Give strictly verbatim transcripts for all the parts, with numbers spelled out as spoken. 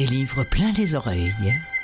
Des livres plein les oreilles.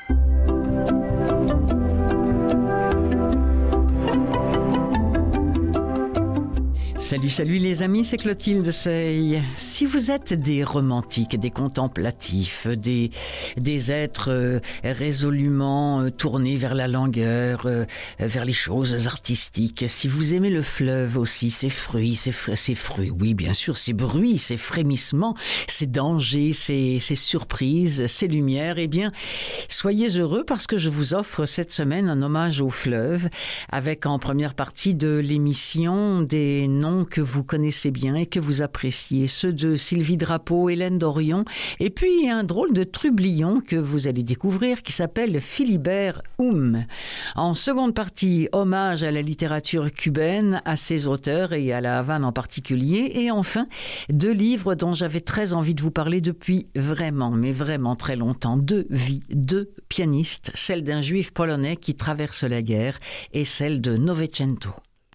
Salut, salut les amis, c'est Clotilde Sey. Si vous êtes des romantiques, des contemplatifs, des, des êtres euh, résolument euh, tournés vers la langueur, euh, vers les choses artistiques, si vous aimez le fleuve aussi, ses fruits, ses, ses fruits, oui bien sûr, ses bruits, ses frémissements, ses dangers, ses, ses surprises, ses lumières, eh bien, soyez heureux parce que je vous offre cette semaine un hommage au fleuve avec en première partie de l'émission des noms que vous connaissez bien et que vous appréciez, ceux de Sylvie Drapeau, Hélène Dorion, et puis un drôle de trublion que vous allez découvrir qui s'appelle Philibert Oum. En seconde partie, hommage à la littérature cubaine, à ses auteurs et à la Havane en particulier, et enfin, deux livres dont j'avais très envie de vous parler depuis vraiment, mais vraiment très longtemps, deux vies, deux pianistes, celle d'un juif polonais qui traverse la guerre et celle de Novecento.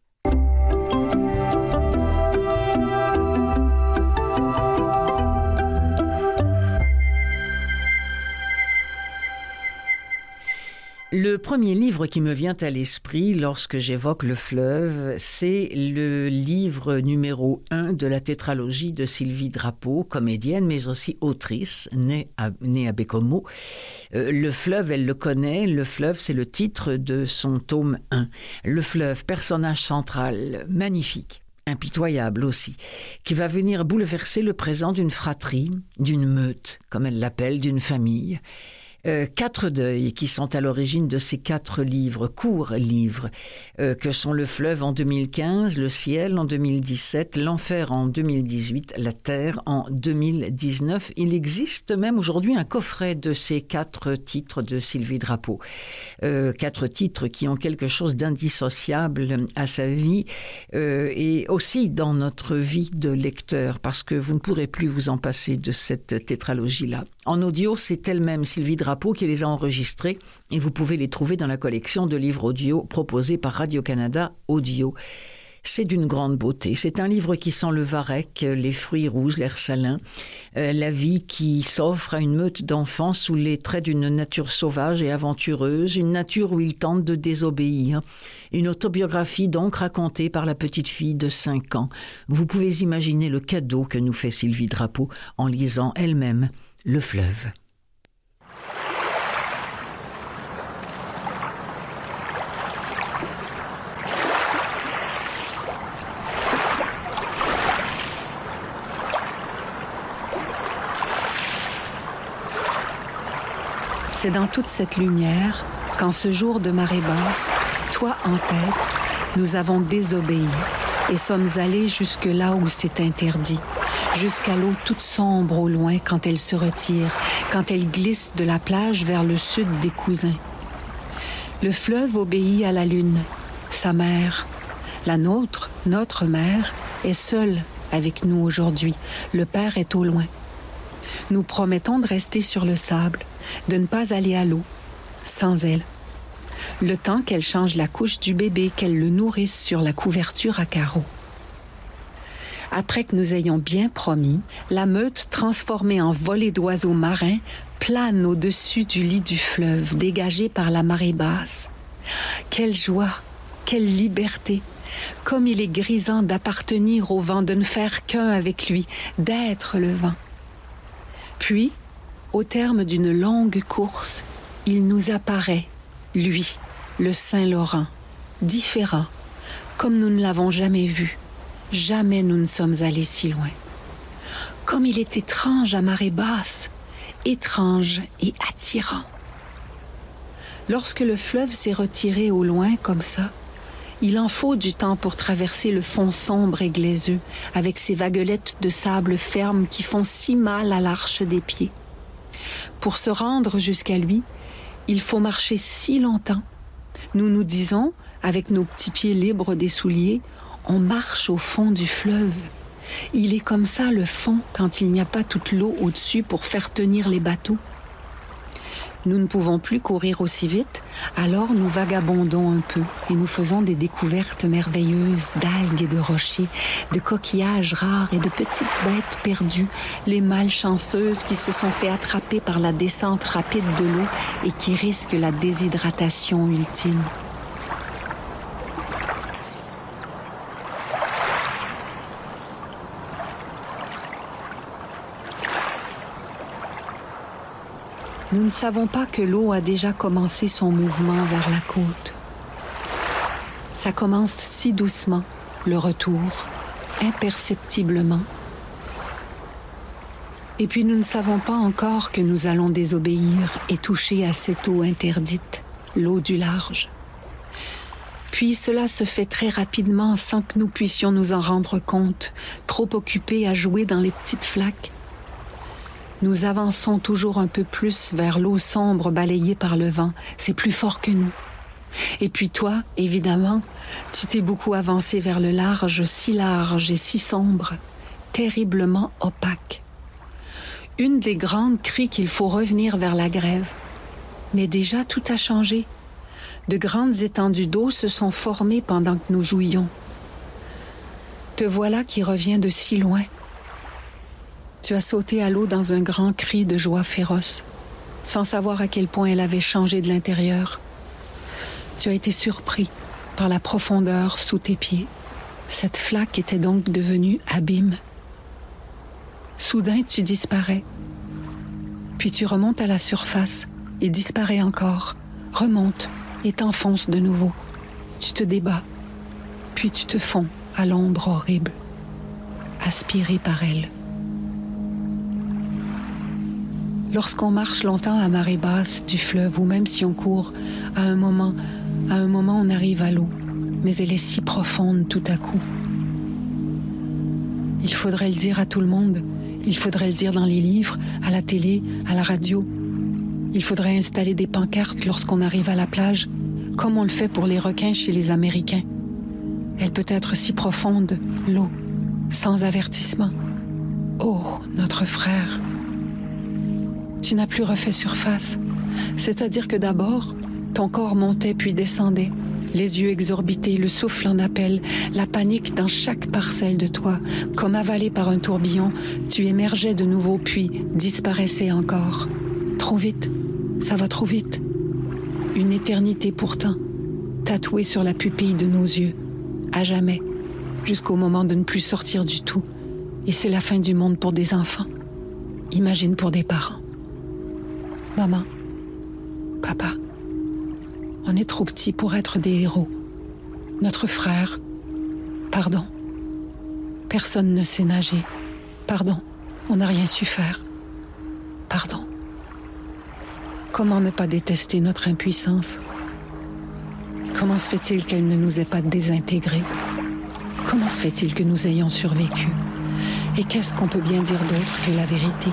Le premier livre qui me vient à l'esprit lorsque j'évoque le fleuve, c'est le livre numéro un de la tétralogie de Sylvie Drapeau, comédienne mais aussi autrice, née à, née à Bécomo. Euh, le fleuve, elle le connaît, le fleuve c'est le titre de son tome un. Le fleuve, personnage central, magnifique. Impitoyable aussi, qui va venir bouleverser le présent d'une fratrie, d'une meute, comme elle l'appelle, d'une famille. Euh, quatre deuils qui sont à l'origine de ces quatre livres, courts livres, euh, que sont Le fleuve en deux mille quinze, Le ciel en deux mille dix-sept, L'enfer en deux mille dix-huit, La terre en deux mille dix-neuf. Il existe même aujourd'hui un coffret de ces quatre titres de Sylvie Drapeau. Euh, quatre titres qui ont quelque chose d'indissociable à sa vie euh, et aussi dans notre vie de lecteur, parce que vous ne pourrez plus vous en passer de cette tétralogie-là. En audio, c'est elle-même Sylvie Drapeau qui les a enregistrés et vous pouvez les trouver dans la collection de livres audio proposée par Radio-Canada Audio. C'est d'une grande beauté. C'est un livre qui sent le varech, les fruits rouges, l'air salin, euh, la vie qui s'offre à une meute d'enfants sous les traits d'une nature sauvage et aventureuse, une nature où ils tentent de désobéir. Une autobiographie donc racontée par la petite fille de cinq ans. Vous pouvez imaginer le cadeau que nous fait Sylvie Drapeau en lisant elle-même Le fleuve. C'est dans toute cette lumière qu'en ce jour de marée basse, toi en tête, nous avons désobéi et sommes allés jusque là où c'est interdit, jusqu'à l'eau toute sombre au loin quand elle se retire, quand elle glisse de la plage vers le sud des cousins. Le fleuve obéit à la lune, sa mère. La nôtre, notre mère, est seule avec nous aujourd'hui. Le père est au loin. Nous promettons de rester sur le sable, de ne pas aller à l'eau, sans elle. Le temps qu'elle change la couche du bébé, qu'elle le nourrisse sur la couverture à carreaux. Après que nous ayons bien promis, la meute, transformée en volée d'oiseaux marins, plane au-dessus du lit du fleuve, dégagé par la marée basse. Quelle joie, quelle liberté! Comme il est grisant d'appartenir au vent, de ne faire qu'un avec lui, d'être le vent. Puis, au terme d'une longue course, il nous apparaît, lui, le Saint-Laurent, différent, comme nous ne l'avons jamais vu. Jamais nous ne sommes allés si loin. Comme il est étrange à marée basse, étrange et attirant. Lorsque le fleuve s'est retiré au loin comme ça, il en faut du temps pour traverser le fond sombre et glaiseux, avec ses vaguelettes de sable ferme qui font si mal à l'arche des pieds. Pour se rendre jusqu'à lui, il faut marcher si longtemps. Nous nous disons, avec nos petits pieds libres des souliers, on marche au fond du fleuve. Il est comme ça le fond quand il n'y a pas toute l'eau au-dessus pour faire tenir les bateaux. Nous ne pouvons plus courir aussi vite, alors nous vagabondons un peu et nous faisons des découvertes merveilleuses d'algues et de rochers, de coquillages rares et de petites bêtes perdues, les malchanceuses qui se sont fait attraper par la descente rapide de l'eau et qui risquent la déshydratation ultime. Nous ne savons pas que l'eau a déjà commencé son mouvement vers la côte. Ça commence si doucement, le retour, imperceptiblement. Et puis nous ne savons pas encore que nous allons désobéir et toucher à cette eau interdite, l'eau du large. Puis cela se fait très rapidement sans que nous puissions nous en rendre compte, trop occupés à jouer dans les petites flaques. Nous avançons toujours un peu plus vers l'eau sombre balayée par le vent. C'est plus fort que nous. Et puis toi, évidemment, tu t'es beaucoup avancé vers le large, si large et si sombre, terriblement opaque. Une des grandes crie qu'il faut revenir vers la grève. Mais déjà, tout a changé. De grandes étendues d'eau se sont formées pendant que nous jouions. Te voilà qui revient de si loin. Tu as sauté à l'eau dans un grand cri de joie féroce, sans savoir à quel point elle avait changé de l'intérieur. Tu as été surpris par la profondeur sous tes pieds. Cette flaque était donc devenue abîme. Soudain, tu disparais. Puis tu remontes à la surface et disparais encore. Remonte et t'enfonces de nouveau. Tu te débats, puis tu te fonds à l'ombre horrible, aspiré par elle. Lorsqu'on marche longtemps à marée basse du fleuve, ou même si on court, à un moment, à un moment on arrive à l'eau, mais elle est si profonde tout à coup. Il faudrait le dire à tout le monde, il faudrait le dire dans les livres, à la télé, à la radio. Il faudrait installer des pancartes lorsqu'on arrive à la plage, comme on le fait pour les requins chez les Américains. Elle peut être si profonde, l'eau, sans avertissement. Oh, notre frère! Tu n'as plus refait surface. C'est-à-dire que d'abord, ton corps montait puis descendait. Les yeux exorbités, le souffle en appel, la panique dans chaque parcelle de toi. Comme avalé par un tourbillon, tu émergeais de nouveau puis disparaissais encore. Trop vite, ça va trop vite. Une éternité pourtant, tatouée sur la pupille de nos yeux. À jamais, jusqu'au moment de ne plus sortir du tout. Et c'est la fin du monde pour des enfants. Imagine pour des parents. Maman, papa, on est trop petits pour être des héros. Notre frère, pardon. Personne ne sait nager. Pardon, on n'a rien su faire. Pardon. Comment ne pas détester notre impuissance? Comment se fait-il qu'elle ne nous ait pas désintégrés? Comment se fait-il que nous ayons survécu? Et qu'est-ce qu'on peut bien dire d'autre que la vérité?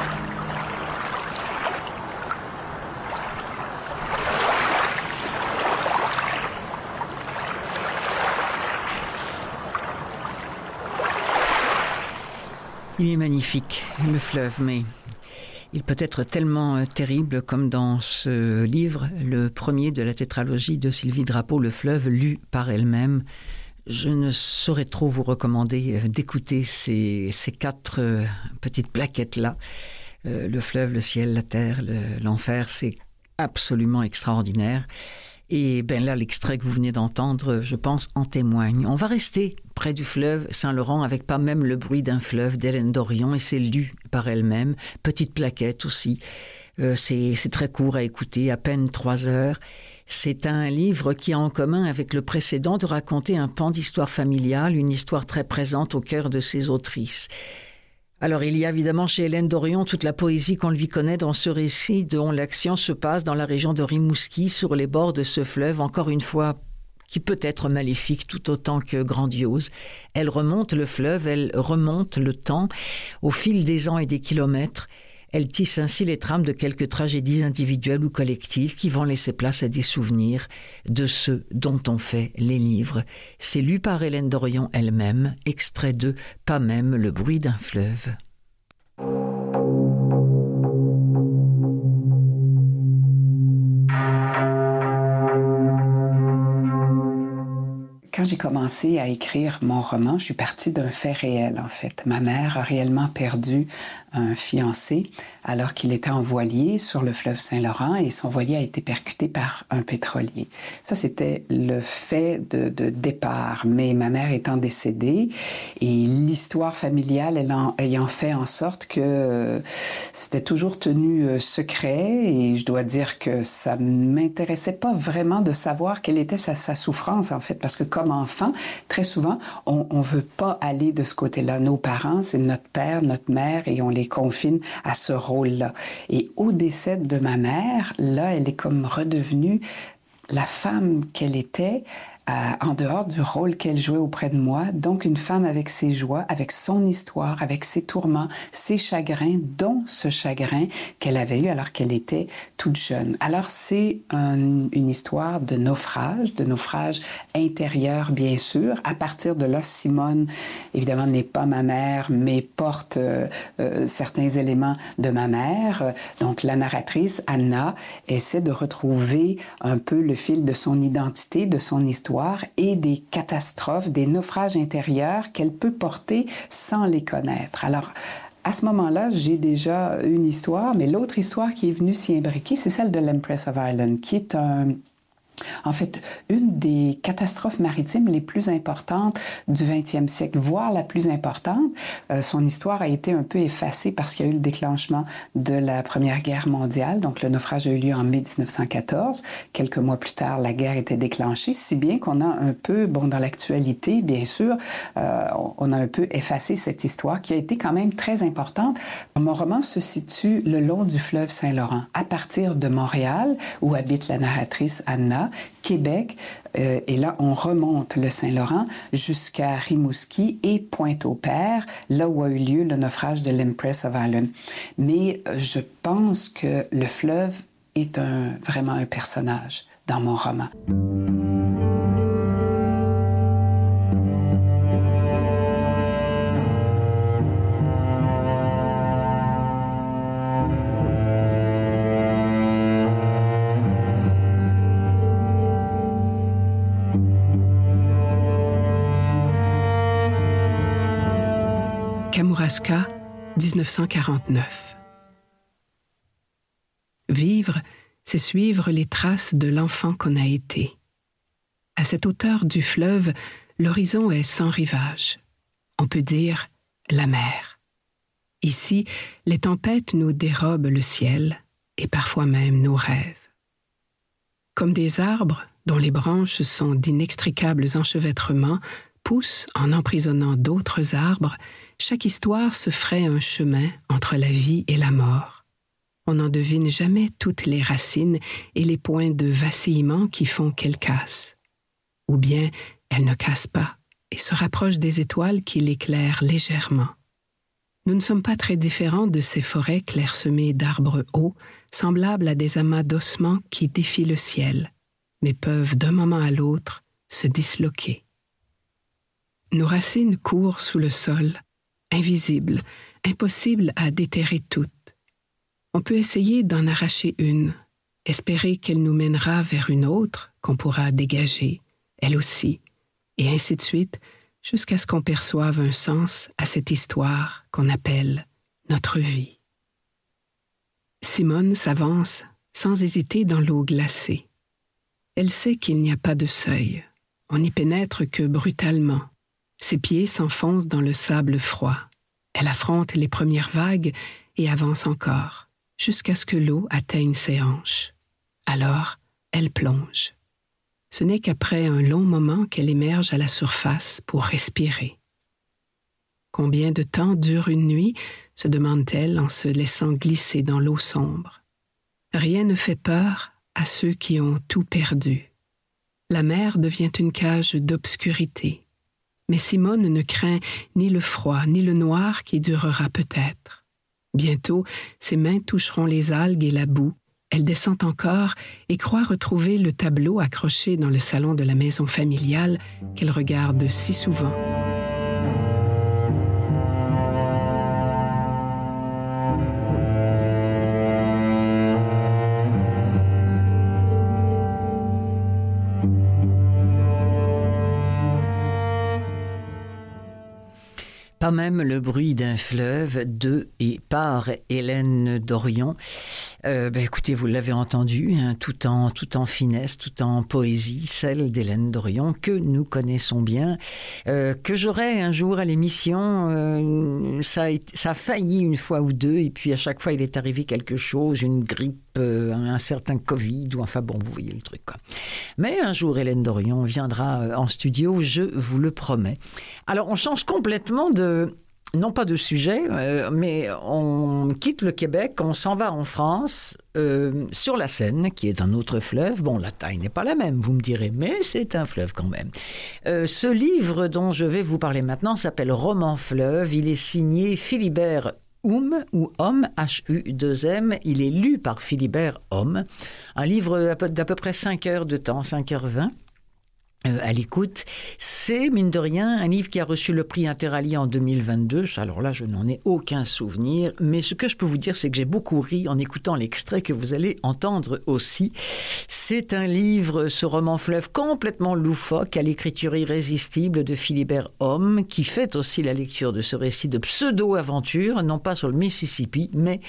Il est magnifique, le fleuve, mais il peut être tellement terrible comme dans ce livre, le premier de la tétralogie de Sylvie Drapeau, Le fleuve, lu par elle-même. Je ne saurais trop vous recommander d'écouter ces, ces quatre petites plaquettes-là. Euh, le fleuve, le ciel, la terre, le, l'enfer, c'est absolument extraordinaire. Et ben là, l'extrait que vous venez d'entendre, je pense, en témoigne. On va rester près du fleuve Saint-Laurent avec pas même le bruit d'un fleuve d'Hélène Dorion, et c'est lu par elle-même. Petite plaquette aussi. Euh, c'est, c'est très court à écouter, à peine trois heures. C'est un livre qui a en commun avec le précédent de raconter un pan d'histoire familiale, une histoire très présente au cœur de ses autrices. Alors, il y a évidemment chez Hélène Dorion toute la poésie qu'on lui connaît dans ce récit dont l'action se passe dans la région de Rimouski, sur les bords de ce fleuve, encore une fois, qui peut être maléfique tout autant que grandiose. Elle remonte le fleuve, elle remonte le temps, au fil des ans et des kilomètres. Elle tisse ainsi les trames de quelques tragédies individuelles ou collectives qui vont laisser place à des souvenirs de ceux dont on fait les livres. C'est lu par Hélène Dorion elle-même, extrait de « Pas même le bruit d'un fleuve ». j'ai commencé à écrire mon roman, je suis partie d'un fait réel, en fait. Ma mère a réellement perdu un fiancé alors qu'il était en voilier sur le fleuve Saint-Laurent et son voilier a été percuté par un pétrolier. Ça, c'était le fait de, de départ. Mais ma mère étant décédée et l'histoire familiale ayant, ayant fait en sorte que euh, c'était toujours tenu euh, secret et je dois dire que ça ne m'intéressait pas vraiment de savoir quelle était sa, sa souffrance, en fait, parce que comme enfant, très souvent, on ne veut pas aller de ce côté-là. Nos parents, c'est notre père, notre mère et on les confine à ce rôle-là. Et au décès de ma mère, là, elle est comme redevenue la femme qu'elle était, euh, en dehors du rôle qu'elle jouait auprès de moi. Donc, une femme avec ses joies, avec son histoire, avec ses tourments, ses chagrins, dont ce chagrin qu'elle avait eu alors qu'elle était toute jeune. Alors, c'est un, une histoire de naufrage, de naufrage intérieur, bien sûr. À partir de là, Simone, évidemment, n'est pas ma mère, mais porte euh, euh, certains éléments de ma mère. Donc, la narratrice, Anna, essaie de retrouver un peu le fil de son identité, de son histoire et des catastrophes, des naufrages intérieurs qu'elle peut porter sans les connaître. Alors, à ce moment-là, j'ai déjà une histoire, mais l'autre histoire qui est venue s'y imbriquer, c'est celle de l'Empress of Ireland, qui est un... En fait, une des catastrophes maritimes les plus importantes du vingtième siècle, voire la plus importante. Euh, son histoire a été un peu effacée parce qu'il y a eu le déclenchement de la Première Guerre mondiale. Donc, le naufrage a eu lieu en mai dix-neuf cent quatorze. Quelques mois plus tard, la guerre était déclenchée, si bien qu'on a un peu, bon, dans l'actualité, bien sûr, euh, on a un peu effacé cette histoire qui a été quand même très importante. Mon roman se situe le long du fleuve Saint-Laurent, à partir de Montréal, où habite la narratrice Anna, Québec, euh, et là, on remonte le Saint-Laurent jusqu'à Rimouski et Pointe-au-Père, là où a eu lieu le naufrage de l'Empress of Ireland. Mais euh, je pense que le fleuve est un, vraiment un personnage dans mon roman. Kamouraska, dix-neuf cent quarante-neuf. Vivre, c'est suivre les traces de l'enfant qu'on a été. À cette hauteur du fleuve, l'horizon est sans rivage. On peut dire la mer. Ici, les tempêtes nous dérobent le ciel et parfois même nos rêves. Comme des arbres dont les branches sont d'inextricables enchevêtrements, poussent en emprisonnant d'autres arbres, chaque histoire se ferait un chemin entre la vie et la mort. On n'en devine jamais toutes les racines et les points de vacillement qui font qu'elle casse. Ou bien, elle ne casse pas et se rapproche des étoiles qui l'éclairent légèrement. Nous ne sommes pas très différents de ces forêts clairsemées d'arbres hauts, semblables à des amas d'ossements qui défient le ciel, mais peuvent d'un moment à l'autre se disloquer. Nos racines courent sous le sol, invisibles, impossibles à déterrer toutes. On peut essayer d'en arracher une, espérer qu'elle nous mènera vers une autre qu'on pourra dégager, elle aussi, et ainsi de suite, jusqu'à ce qu'on perçoive un sens à cette histoire qu'on appelle notre vie. Simone s'avance sans hésiter dans l'eau glacée. Elle sait qu'il n'y a pas de seuil. On n'y pénètre que brutalement. Ses pieds s'enfoncent dans le sable froid. Elle affronte les premières vagues et avance encore, jusqu'à ce que l'eau atteigne ses hanches. Alors, elle plonge. Ce n'est qu'après un long moment qu'elle émerge à la surface pour respirer. Combien de temps dure une nuit, se demande-t-elle en se laissant glisser dans l'eau sombre. Rien ne fait peur à ceux qui ont tout perdu. La mer devient une cage d'obscurité. Mais Simone ne craint ni le froid, ni le noir qui durera peut-être. Bientôt, ses mains toucheront les algues et la boue. Elle descend encore et croit retrouver le tableau accroché dans le salon de la maison familiale qu'elle regarde si souvent. Pas même le bruit d'un fleuve, de et par Hélène Dorion. Euh, ben écoutez, vous l'avez entendu, hein, tout en tout en finesse, tout en poésie, celle d'Hélène Dorion que nous connaissons bien, euh, que j'aurai un jour à l'émission. Euh, ça, a, ça a failli une fois ou deux, et puis à chaque fois il est arrivé quelque chose, une grippe, euh, un certain Covid, ou enfin bon, vous voyez le truc, quoi. Mais un jour Hélène Dorion viendra en studio, je vous le promets. Alors on change complètement de non pas de sujet, euh, mais on quitte le Québec, on s'en va en France, euh, sur la Seine, qui est un autre fleuve. Bon, la taille n'est pas la même, vous me direz, mais c'est un fleuve quand même. Euh, ce livre dont je vais vous parler maintenant s'appelle Roman Fleuve. Il est signé Philibert Homme ou Homme, H U deux M. Il est lu par Philibert Homme. Un livre d'à peu près cinq heures de temps, cinq heures vingt. Euh, à l'écoute, c'est, mine de rien, un livre qui a reçu le prix Interallié en deux mille vingt-deux. Alors là, je n'en ai aucun souvenir, mais ce que je peux vous dire, c'est que j'ai beaucoup ri en écoutant l'extrait que vous allez entendre aussi. C'est un livre, ce roman fleuve, complètement loufoque, à l'écriture irrésistible de Philibert Homme, qui fait aussi la lecture de ce récit de pseudo-aventure, non pas sur le Mississippi, mais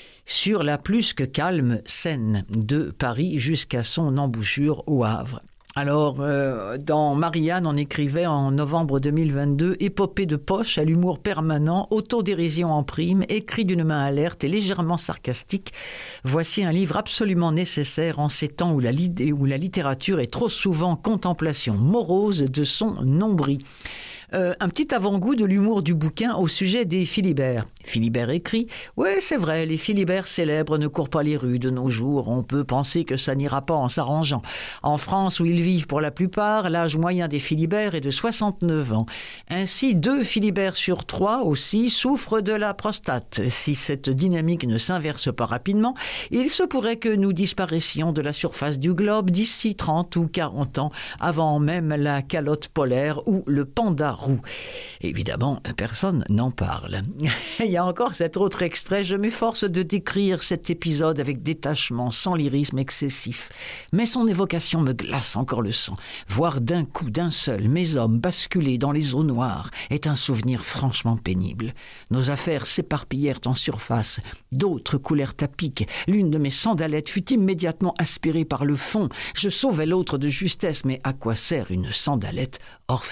sur la plus que calme Seine de Paris jusqu'à son embouchure au Havre. Alors, euh, dans Marianne, on écrivait en novembre deux mille vingt-deux « Épopée de poche à l'humour permanent, autodérision en prime, écrit d'une main alerte et légèrement sarcastique. Voici un livre absolument nécessaire en ces temps où la, où la littérature est trop souvent contemplation morose de son nombril. » Euh, un petit avant-goût de l'humour du bouquin au sujet des Philibert. Philibert écrit « Ouais, c'est vrai, les Philibert célèbres ne courent pas les rues de nos jours. On peut penser que ça n'ira pas en s'arrangeant. En France, où ils vivent pour la plupart, l'âge moyen des Philibert est de soixante-neuf ans. Ainsi, deux Philibert sur trois aussi souffrent de la prostate. Si cette dynamique ne s'inverse pas rapidement, il se pourrait que nous disparaissions de la surface du globe d'ici trente ou quarante ans, avant même la calotte polaire ou le panda roux. » Évidemment, personne n'en parle. Il y a encore cet autre extrait. Je m'efforce de décrire cet épisode avec détachement, sans lyrisme excessif. Mais son évocation me glace encore le sang. Voir d'un coup, d'un seul, mes hommes basculer dans les eaux noires est un souvenir franchement pénible. Nos affaires s'éparpillèrent en surface. D'autres coulèrent à pic. L'une de mes sandalettes fut immédiatement aspirée par le fond. Je sauvai l'autre de justesse, mais à quoi sert une sandalette orpheline ?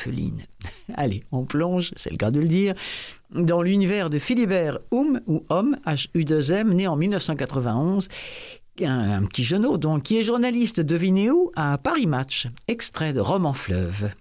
Allez, on plonge, c'est le cas de le dire, dans l'univers de Philibert Homme, ou Homme, H U deux M, né en dix-neuf cent quatre-vingt-onze, un, un petit jeuneau donc, qui est journaliste, devinez où, à Paris Match. Extrait de Roman Fleuve.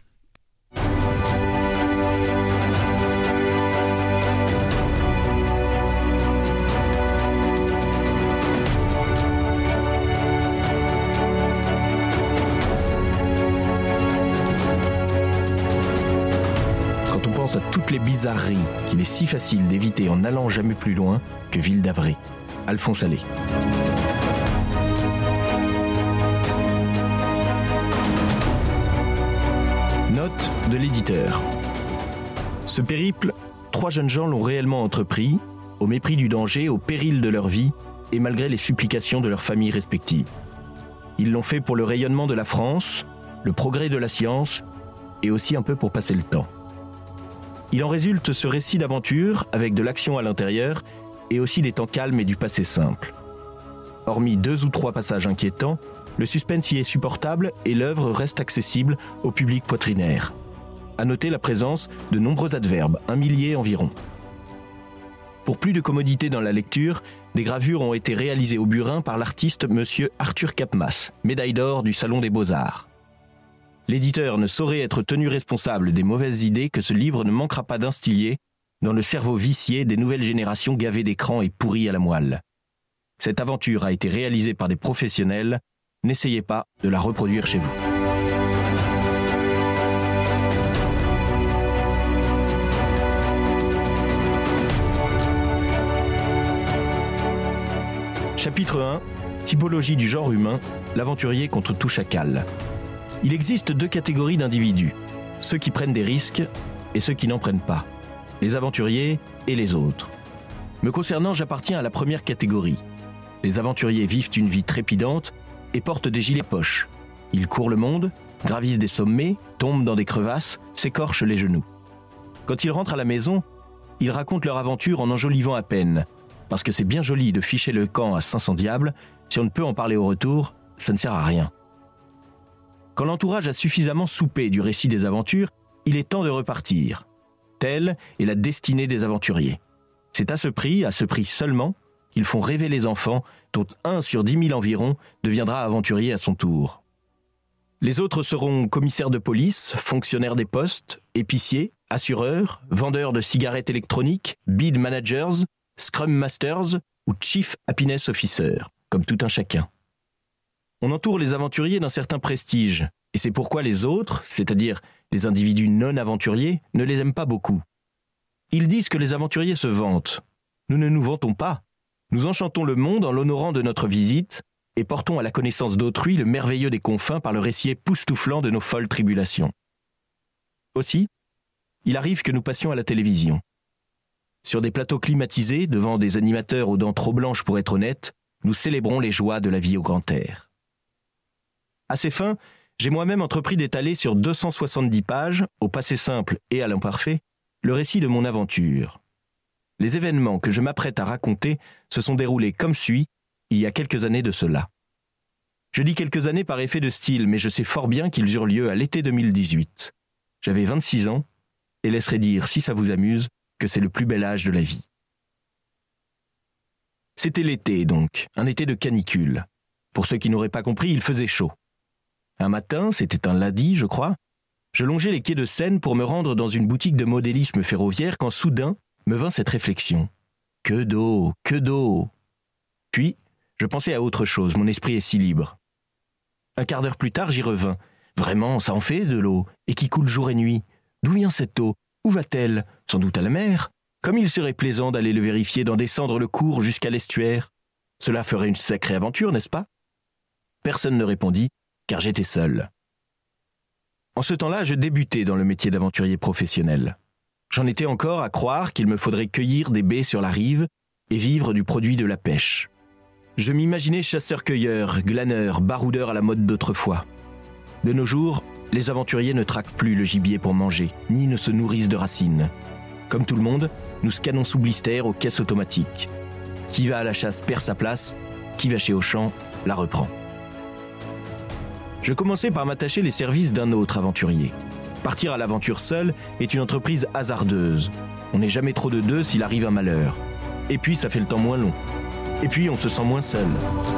À toutes les bizarreries qu'il est si facile d'éviter en n'allant jamais plus loin que Ville d'Avray. Alphonse Allais. Note de l'éditeur. Ce périple, trois jeunes gens l'ont réellement entrepris, au mépris du danger, au péril de leur vie et malgré les supplications de leurs familles respectives. Ils l'ont fait pour le rayonnement de la France, le progrès de la science et aussi un peu pour passer le temps. Il en résulte ce récit d'aventure avec de l'action à l'intérieur et aussi des temps calmes et du passé simple. Hormis deux ou trois passages inquiétants, le suspense y est supportable et l'œuvre reste accessible au public poitrinaire. À noter la présence de nombreux adverbes, un millier environ. Pour plus de commodité dans la lecture, des gravures ont été réalisées au burin par l'artiste monsieur Arthur Capmas, médaille d'or du Salon des Beaux-Arts. L'éditeur ne saurait être tenu responsable des mauvaises idées que ce livre ne manquera pas d'instiller dans le cerveau vicié des nouvelles générations gavées d'écran et pourries à la moelle. Cette aventure a été réalisée par des professionnels, n'essayez pas de la reproduire chez vous. Chapitre un. Typologie du genre humain, l'aventurier contre tout chacal. Il existe deux catégories d'individus, ceux qui prennent des risques et ceux qui n'en prennent pas, les aventuriers et les autres. Me concernant, j'appartiens à la première catégorie. Les aventuriers vivent une vie trépidante et portent des gilets poches. Ils courent le monde, gravissent des sommets, tombent dans des crevasses, s'écorchent les genoux. Quand ils rentrent à la maison, ils racontent leur aventure en enjolivant à peine. Parce que c'est bien joli de ficher le camp à cinq cents diables, si on ne peut en parler au retour, ça ne sert à rien. Quand l'entourage a suffisamment soupé du récit des aventures, il est temps de repartir. Telle est la destinée des aventuriers. C'est à ce prix, à ce prix seulement, qu'ils font rêver les enfants, dont un sur dix mille environ deviendra aventurier à son tour. Les autres seront commissaires de police, fonctionnaires des postes, épiciers, assureurs, vendeurs de cigarettes électroniques, bid managers, scrum masters ou chief happiness officer, comme tout un chacun. On entoure les aventuriers d'un certain prestige, et c'est pourquoi les autres, c'est-à-dire les individus non aventuriers, ne les aiment pas beaucoup. Ils disent que les aventuriers se vantent. Nous ne nous vantons pas. Nous enchantons le monde en l'honorant de notre visite et portons à la connaissance d'autrui le merveilleux des confins par le récit époustouflant de nos folles tribulations. Aussi, il arrive que nous passions à la télévision. Sur des plateaux climatisés, devant des animateurs aux dents trop blanches pour être honnêtes, nous célébrons les joies de la vie au grand air. À ces fins, j'ai moi-même entrepris d'étaler sur deux cent soixante-dix pages, au passé simple et à l'imparfait, le récit de mon aventure. Les événements que je m'apprête à raconter se sont déroulés comme suit, il y a quelques années de cela. Je dis quelques années par effet de style, mais je sais fort bien qu'ils eurent lieu à l'été deux mille dix-huit. J'avais vingt-six ans, et laisserai dire, si ça vous amuse, que c'est le plus bel âge de la vie. C'était l'été, donc, un été de canicule. Pour ceux qui n'auraient pas compris, il faisait chaud. Un matin, c'était un lundi, je crois, je longeais les quais de Seine pour me rendre dans une boutique de modélisme ferroviaire quand soudain me vint cette réflexion. Que d'eau, que d'eau. Puis, je pensais à autre chose, mon esprit est si libre. Un quart d'heure plus tard, j'y revins. Vraiment, ça en fait de l'eau, et qui coule jour et nuit. D'où vient cette eau? Où va-t-elle? Sans doute à la mer. Comme il serait plaisant d'aller le vérifier, d'en descendre le cours jusqu'à l'estuaire. Cela ferait une sacrée aventure, n'est-ce pas? Personne ne répondit, car j'étais seul. En ce temps-là, je débutais dans le métier d'aventurier professionnel. J'en étais encore à croire qu'il me faudrait cueillir des baies sur la rive et vivre du produit de la pêche. Je m'imaginais chasseur-cueilleur, glaneur, baroudeur à la mode d'autrefois. De nos jours, les aventuriers ne traquent plus le gibier pour manger, ni ne se nourrissent de racines. Comme tout le monde, nous scannons sous blister aux caisses automatiques. Qui va à la chasse perd sa place, qui va chez Auchan la reprend. Je commençais par m'attacher les services d'un autre aventurier. Partir à l'aventure seul est une entreprise hasardeuse. On n'est jamais trop de deux s'il arrive un malheur. Et puis ça fait le temps moins long. Et puis on se sent moins seul.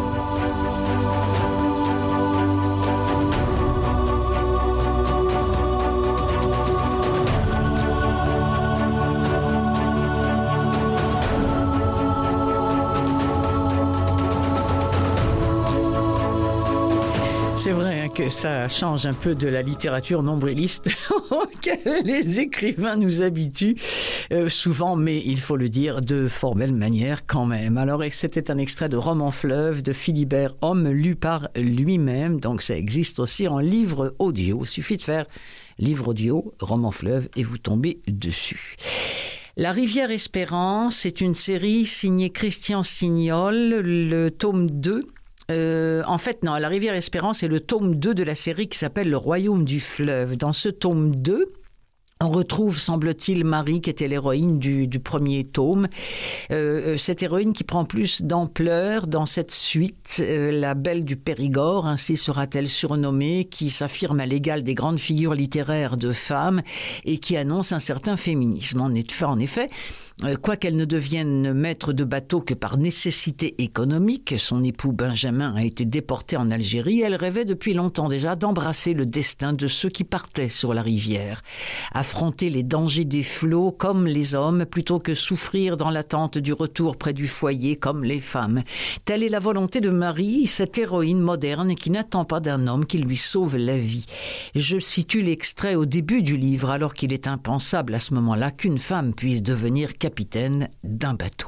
C'est vrai hein, que ça change un peu de la littérature nombriliste auquel les écrivains nous habituent euh, souvent, mais il faut le dire de fort belle manière quand même. Alors c'était un extrait de Roman Fleuve de Philibert Homme lu par lui-même, donc ça existe aussi en livre audio. Il suffit de faire livre audio, Roman Fleuve et vous tombez dessus. La rivière Espérance est une série signée Christian Signol, le tome deux. Euh, en fait, non, La rivière Espérance est le tome deux de la série qui s'appelle Le Royaume du Fleuve. Dans ce tome deux, on retrouve, semble-t-il, Marie, qui était l'héroïne du, du premier tome. Euh, cette héroïne qui prend plus d'ampleur dans cette suite, euh, la Belle du Périgord, ainsi sera-t-elle surnommée, qui s'affirme à l'égal des grandes figures littéraires de femmes et qui annonce un certain féminisme. En effet, en effet quoiqu'elle ne devienne maître de bateau que par nécessité économique, son époux Benjamin a été déporté en Algérie, elle rêvait depuis longtemps déjà d'embrasser le destin de ceux qui partaient sur la rivière, affronter les dangers des flots comme les hommes, plutôt que souffrir dans l'attente du retour près du foyer comme les femmes. Telle est la volonté de Marie, cette héroïne moderne qui n'attend pas d'un homme qui lui sauve la vie. Je situe l'extrait au début du livre, alors qu'il est impensable à ce moment-là qu'une femme puisse devenir capitaine d'un bateau.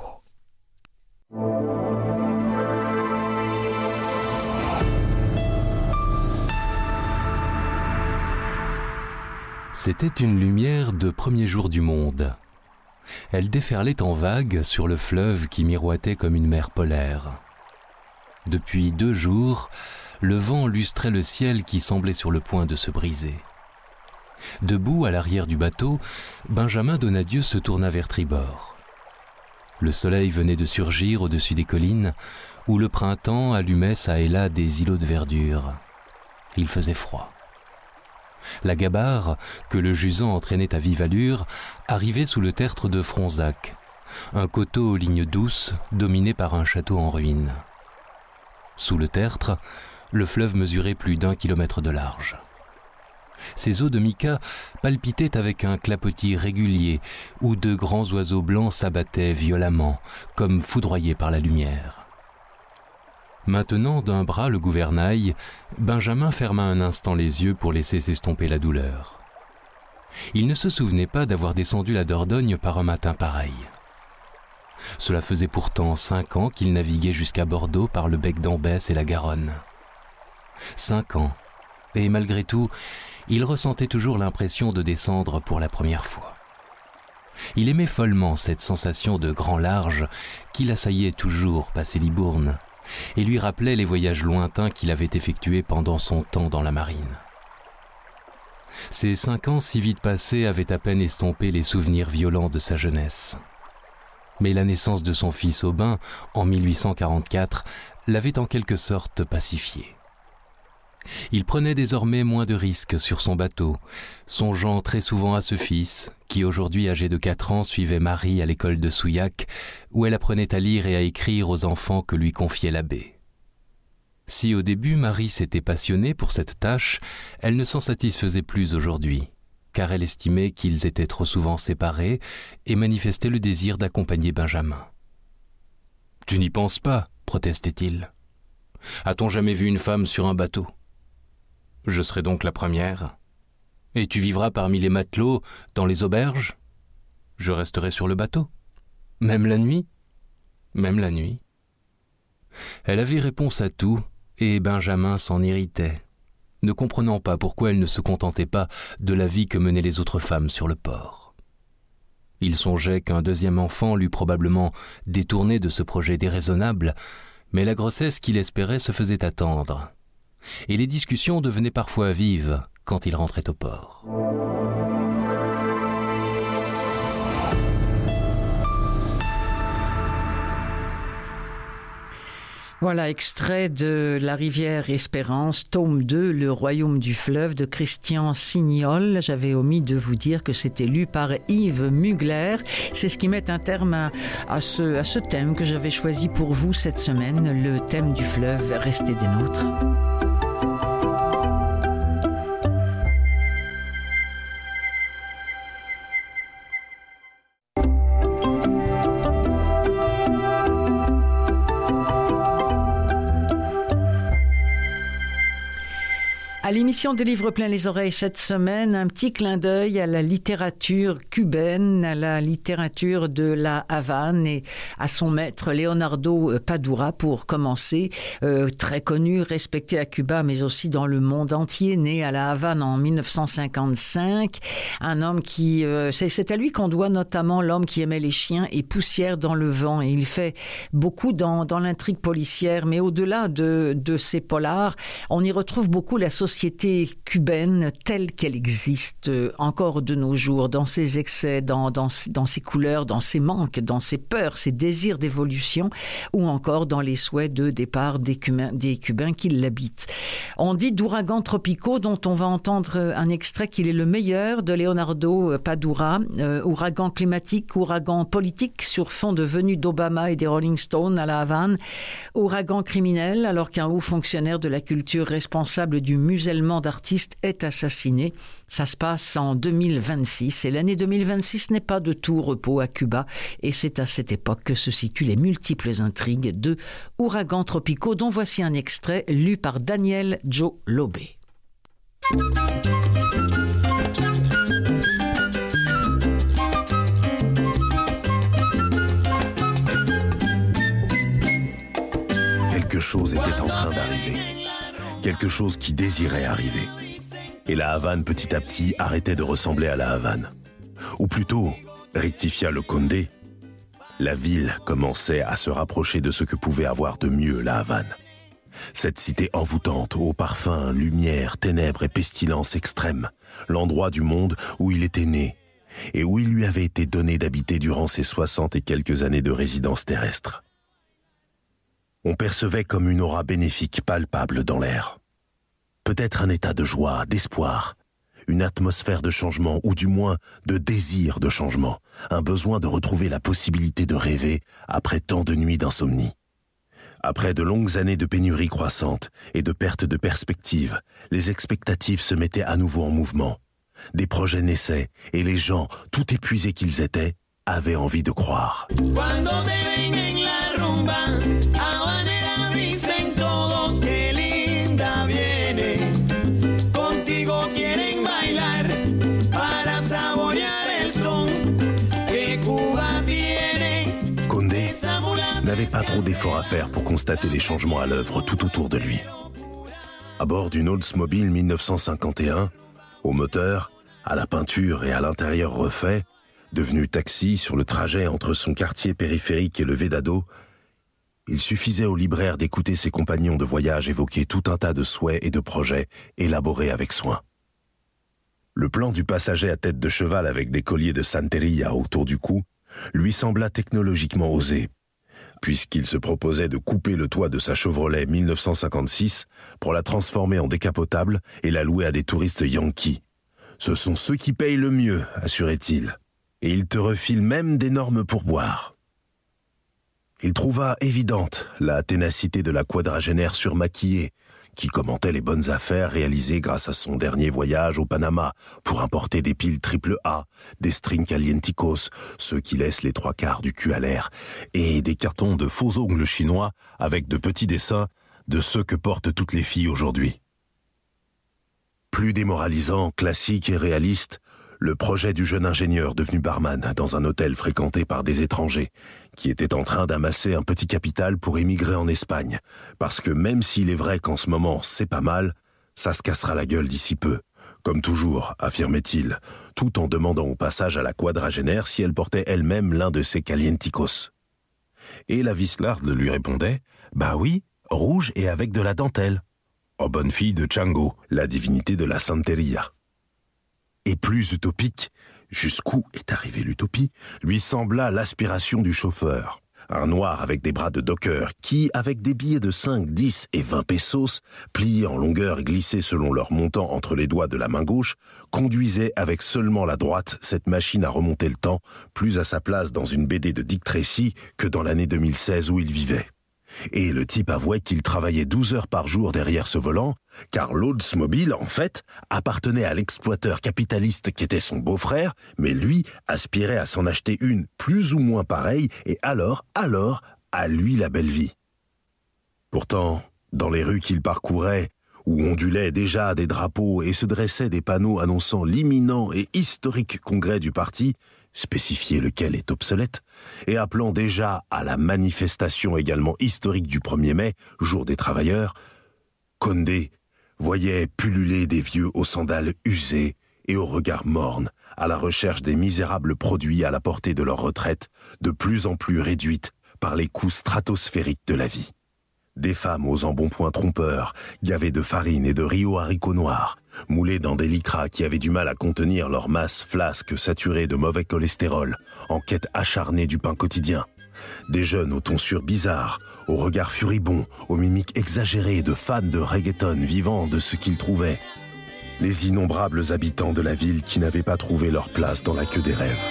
C'était une lumière de premier jour du monde. Elle déferlait en vagues sur le fleuve qui miroitait comme une mer polaire. Depuis deux jours, le vent lustrait le ciel qui semblait sur le point de se briser. Debout à l'arrière du bateau, Benjamin Donadieu se tourna vers tribord. Le soleil venait de surgir au-dessus des collines, où le printemps allumait çà et là des îlots de verdure. Il faisait froid. La Gabarre, que le jusant entraînait à vive allure, arrivait sous le tertre de Fronzac, un coteau aux lignes douces, dominé par un château en ruine. Sous le tertre, le fleuve mesurait plus d'un kilomètre de large. Ses eaux de mica palpitaient avec un clapotis régulier, où de grands oiseaux blancs s'abattaient violemment, comme foudroyés par la lumière. Maintenant d'un bras le gouvernail, Benjamin ferma un instant les yeux pour laisser s'estomper la douleur. Il ne se souvenait pas d'avoir descendu la Dordogne par un matin pareil. Cela faisait pourtant cinq ans qu'il naviguait jusqu'à Bordeaux par le bec d'Ambès et la Garonne. Cinq ans, et malgré tout, il ressentait toujours l'impression de descendre pour la première fois. Il aimait follement cette sensation de grand large qui l'assaillait toujours passé Libourne et lui rappelait les voyages lointains qu'il avait effectués pendant son temps dans la marine. Ces cinq ans si vite passés avaient à peine estompé les souvenirs violents de sa jeunesse. Mais la naissance de son fils Aubin, en mille huit cent quarante-quatre, l'avait en quelque sorte pacifié. Il prenait désormais moins de risques sur son bateau, songeant très souvent à ce fils, qui aujourd'hui âgé de quatre ans suivait Marie à l'école de Souillac, où elle apprenait à lire et à écrire aux enfants que lui confiait l'abbé. Si au début Marie s'était passionnée pour cette tâche, elle ne s'en satisfaisait plus aujourd'hui, car elle estimait qu'ils étaient trop souvent séparés et manifestait le désir d'accompagner Benjamin. « Tu n'y penses pas, protestait-il. A-t-on jamais vu une femme sur un bateau ? Je serai donc la première. Et tu vivras parmi les matelots, dans les auberges ? Je resterai sur le bateau. Même la nuit ? Même la nuit. » Elle avait réponse à tout, et Benjamin s'en irritait, ne comprenant pas pourquoi elle ne se contentait pas de la vie que menaient les autres femmes sur le port. Il songeait qu'un deuxième enfant l'eût probablement détourné de ce projet déraisonnable, mais la grossesse qu'il espérait se faisait attendre, et les discussions devenaient parfois vives quand il rentrait au port. Voilà, extrait de La rivière Espérance, tome deux, Le royaume du fleuve de Christian Signol. J'avais omis de vous dire que c'était lu par Yves Mugler. C'est ce qui met un terme à, à, ce, à ce thème que j'avais choisi pour vous cette semaine, le thème du fleuve. Restez des nôtres. À l'émission des livres plein les oreilles cette semaine, un petit clin d'œil à la littérature cubaine, à la littérature de la Havane et à son maître Leonardo Padura pour commencer, euh, très connu, respecté à Cuba mais aussi dans le monde entier, né à la Havane en mille neuf cent cinquante-cinq, un homme qui, euh, c'est, c'est à lui qu'on doit notamment L'homme qui aimait les chiens et Poussière dans le vent, et il fait beaucoup dans, dans l'intrigue policière, mais au-delà de, de ces polars, on y retrouve beaucoup la société société cubaine telle qu'elle existe encore de nos jours, dans ses excès, dans, dans, dans ses couleurs, dans ses manques, dans ses peurs, ses désirs d'évolution, ou encore dans les souhaits de départ des Cubains, des Cubains qui l'habitent. On dit d'ouragans tropicaux, dont on va entendre un extrait qu'il est le meilleur de Leonardo Padura, euh, ouragan climatique, ouragan politique sur fond de venue d'Obama et des Rolling Stones à la Havane, ouragan criminel alors qu'un haut fonctionnaire de la culture responsable du musée d'artistes est assassiné. Ça se passe en deux mille vingt-six et l'année deux mille vingt-six n'est pas de tout repos à Cuba et c'est à cette époque que se situent les multiples intrigues de ouragans tropicaux dont voici un extrait lu par Daniel Joe Lobé. Quelque chose était en train d'arriver. Quelque chose qui désirait arriver. Et la Havane, petit à petit, arrêtait de ressembler à la Havane. Ou plutôt, rectifia le Condé, la ville commençait à se rapprocher de ce que pouvait avoir de mieux la Havane. Cette cité envoûtante, aux parfums, lumière, ténèbres et pestilence extrême, l'endroit du monde où il était né et où il lui avait été donné d'habiter durant ses soixante et quelques années de résidence terrestre. On percevait comme une aura bénéfique palpable dans l'air. Peut-être un état de joie, d'espoir, une atmosphère de changement ou du moins de désir de changement, un besoin de retrouver la possibilité de rêver après tant de nuits d'insomnie. Après de longues années de pénurie croissante et de perte de perspective, les expectatives se mettaient à nouveau en mouvement. Des projets naissaient et les gens, tout épuisés qu'ils étaient, avaient envie de croire. N'avait pas trop d'efforts à faire pour constater les changements à l'œuvre tout autour de lui. À bord d'une Oldsmobile mille neuf cent cinquante et un, au moteur, à la peinture et à l'intérieur refait, devenu taxi sur le trajet entre son quartier périphérique et le Vedado, il suffisait au libraire d'écouter ses compagnons de voyage évoquer tout un tas de souhaits et de projets élaborés avec soin. Le plan du passager à tête de cheval avec des colliers de santeria autour du cou lui sembla technologiquement osé, puisqu'il se proposait de couper le toit de sa Chevrolet mille neuf cent cinquante-six pour la transformer en décapotable et la louer à des touristes yankees. Ce sont ceux qui payent le mieux, assurait-il, et ils te refilent même d'énormes pourboires. Il trouva évidente la ténacité de la quadragénaire surmaquillée, qui commentait les bonnes affaires réalisées grâce à son dernier voyage au Panama pour importer des piles triple A, des strings calienticos, ceux qui laissent les trois quarts du cul à l'air, et des cartons de faux ongles chinois avec de petits dessins de ceux que portent toutes les filles aujourd'hui. Plus démoralisant, classique et réaliste, le projet du jeune ingénieur devenu barman dans un hôtel fréquenté par des étrangers, qui était en train d'amasser un petit capital pour émigrer en Espagne, parce que même s'il est vrai qu'en ce moment c'est pas mal, ça se cassera la gueule d'ici peu, comme toujours, affirmait-il, tout en demandant au passage à la quadragénaire si elle portait elle-même l'un de ses calienticos. Et la Vislarde lui répondait « Bah oui, rouge et avec de la dentelle ». En bonne fille de Chango, la divinité de la santeria. Et plus utopique, jusqu'où est arrivée l'utopie, lui sembla l'aspiration du chauffeur. Un noir avec des bras de docker qui, avec des billets de cinq, dix et vingt pesos, pliés en longueur et glissés selon leur montant entre les doigts de la main gauche, conduisait avec seulement la droite cette machine à remonter le temps, plus à sa place dans une B D de Dick Tracy que dans l'année deux mille seize où il vivait. Et le type avouait qu'il travaillait douze heures par jour derrière ce volant, car l'Oldsmobile, en fait, appartenait à l'exploiteur capitaliste qui était son beau-frère, mais lui aspirait à s'en acheter une plus ou moins pareille, et alors, alors, à lui la belle vie. Pourtant, dans les rues qu'il parcourait, où ondulaient déjà des drapeaux et se dressaient des panneaux annonçant l'imminent et historique congrès du parti, spécifier lequel est obsolète, et appelant déjà à la manifestation également historique du premier mai, jour des travailleurs, Condé voyait pulluler des vieux aux sandales usées et au regard morne, à la recherche des misérables produits à la portée de leur retraite, de plus en plus réduite par les coûts stratosphériques de la vie. Des femmes aux embonpoints trompeurs, gavées de farine et de riz aux haricots noirs, moulées dans des lycras qui avaient du mal à contenir leur masse flasque saturée de mauvais cholestérol, en quête acharnée du pain quotidien. Des jeunes aux tonsures bizarres, aux regards furibonds, aux mimiques exagérées de fans de reggaeton vivant de ce qu'ils trouvaient. Les innombrables habitants de la ville qui n'avaient pas trouvé leur place dans la queue des rêves.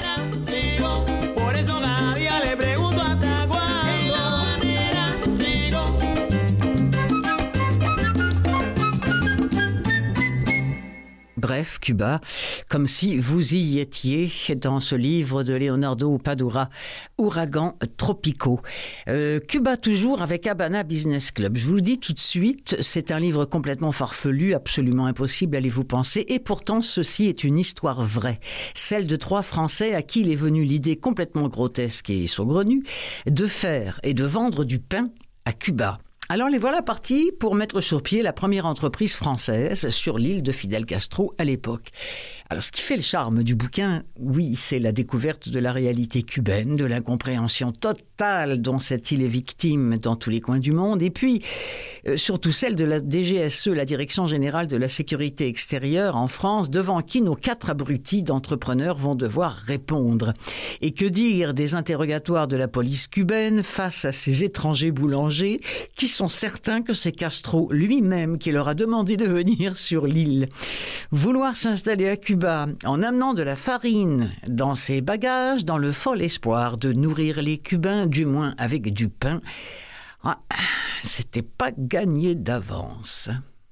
Bref, Cuba, comme si vous y étiez dans ce livre de Leonardo Padura, Ouragans tropicaux. Euh, Cuba toujours avec Habana Business Club. Je vous le dis tout de suite, c'est un livre complètement farfelu, absolument impossible, allez-vous penser. Et pourtant, ceci est une histoire vraie. Celle de trois Français à qui il est venu l'idée complètement grotesque et saugrenue de faire et de vendre du pain à Cuba. Alors les voilà partis pour mettre sur pied la première entreprise française sur l'île de Fidel Castro à l'époque. Alors ce qui fait le charme du bouquin, oui, c'est la découverte de la réalité cubaine, de l'incompréhension totale dont cette île est victime dans tous les coins du monde, et puis euh, surtout celle de la D G S E, la Direction Générale de la Sécurité Extérieure en France, devant qui nos quatre abrutis d'entrepreneurs vont devoir répondre. Et que dire des interrogatoires de la police cubaine face à ces étrangers boulangers qui sont certains que c'est Castro lui-même qui leur a demandé de venir sur l'île. Vouloir s'installer à Cuba en amenant de la farine dans ses bagages, dans le fol espoir de nourrir les Cubains, du moins avec du pain, ah, c'était pas gagné d'avance.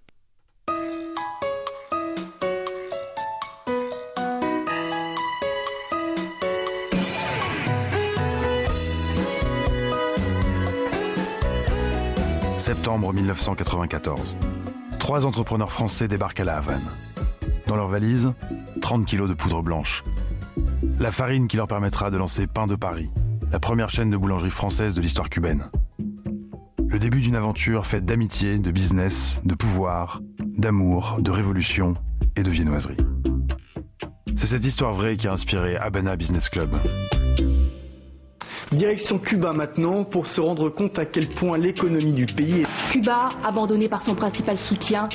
Septembre mille neuf cent quatre-vingt-quatorze. Trois entrepreneurs français débarquent à La Havane. Dans leur valise, trente kilos de poudre blanche. La farine qui leur permettra de lancer Pain de Paris, la première chaîne de boulangerie française de l'histoire cubaine. Le début d'une aventure faite d'amitié, de business, de pouvoir, d'amour, de révolution et de viennoiserie. C'est cette histoire vraie qui a inspiré Habana Business Club. Direction Cuba maintenant pour se rendre compte à quel point l'économie du pays est... Cuba, abandonné par son principal soutien.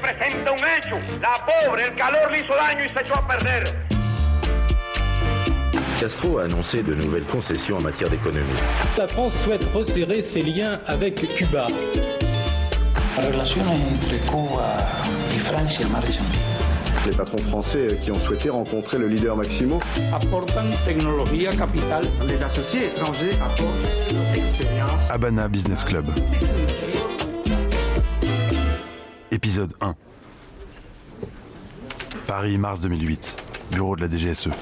Castro a annoncé de nouvelles concessions en matière d'économie. La France souhaite resserrer ses liens avec Cuba. La relation entre Cuba et France est marchande. Les patrons français qui ont souhaité rencontrer le leader Maximo apportent technologie, capital. Les associés étrangers apportent leur expérience. Habana Business Club. Épisode un. Paris, mars deux mille huit. Bureau de la D G S E.